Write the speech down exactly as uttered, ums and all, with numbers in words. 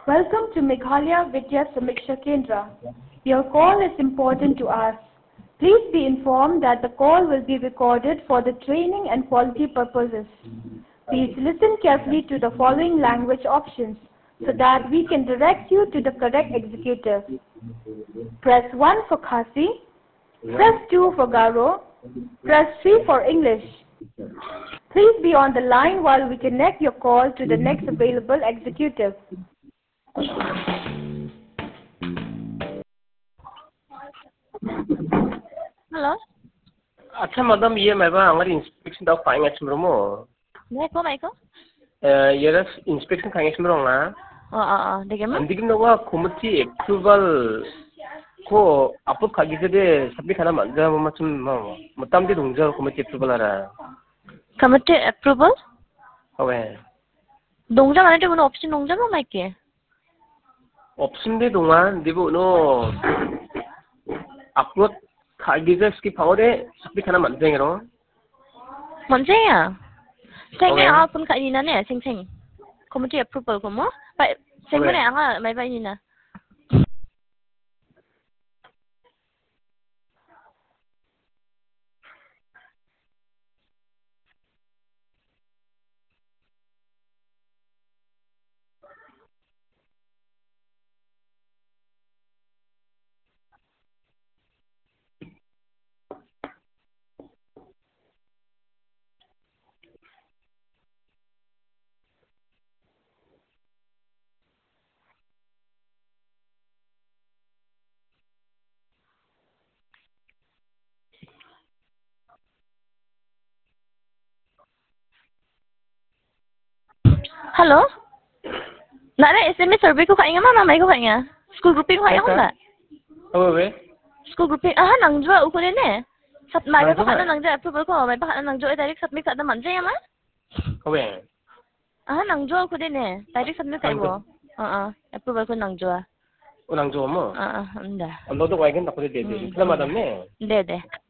Welcome to Meghalaya Vidya Samiksha Kendra. Your call is important to us. Please be informed that the call will be recorded for the training and quality purposes. Please listen carefully to the following language options so that we can direct you to the correct executive. Press one for Khasi, press two for Garo, press three for English. Please be on the line while we connect your call to the next available executive. Hello? अच्छा madam ये मैं बा हमारी inspection दाव फाइंग action बरोमो Này ko mai ko? eh ये रस inspection फाइंग एक्शन बरोंगा Oh oh oh, degen mo? अंदिक नवा committee approval को अपलोड खागी जदे सबमिट खाना मंजा मचुम मतम दे दुंजा committee approval आरा Committee approval? Okay Dongja mana tu option dongja mo mai ke? option दे दुंगा दिबो नो upload खागी जस की पावरे सबमिट खाना मंजा ngero Monse ya? Seng Okay. ne apun ka ina ne seng seng. Committee approval ko mo? Pa seng Okay. ne anga mai ba ina. Hello? Nare S M S survey ko kainga ma mai ko kainga. School grouping ko kainga ba? Okay School grouping ah nangjua u ko ne. Sat mai ba Nangjua ka ba? na nangjua approval ko mai ba ka na nangjua direct submit ka da manje ya ma? Okay Ah nangjua ko ne. Direct submit kai bo. Ah ah approval ko nangjua. उनांग जो मो Ah ah anda. अंदो तो वाइगन तको दे दे Hmm. इसला madam ने De de.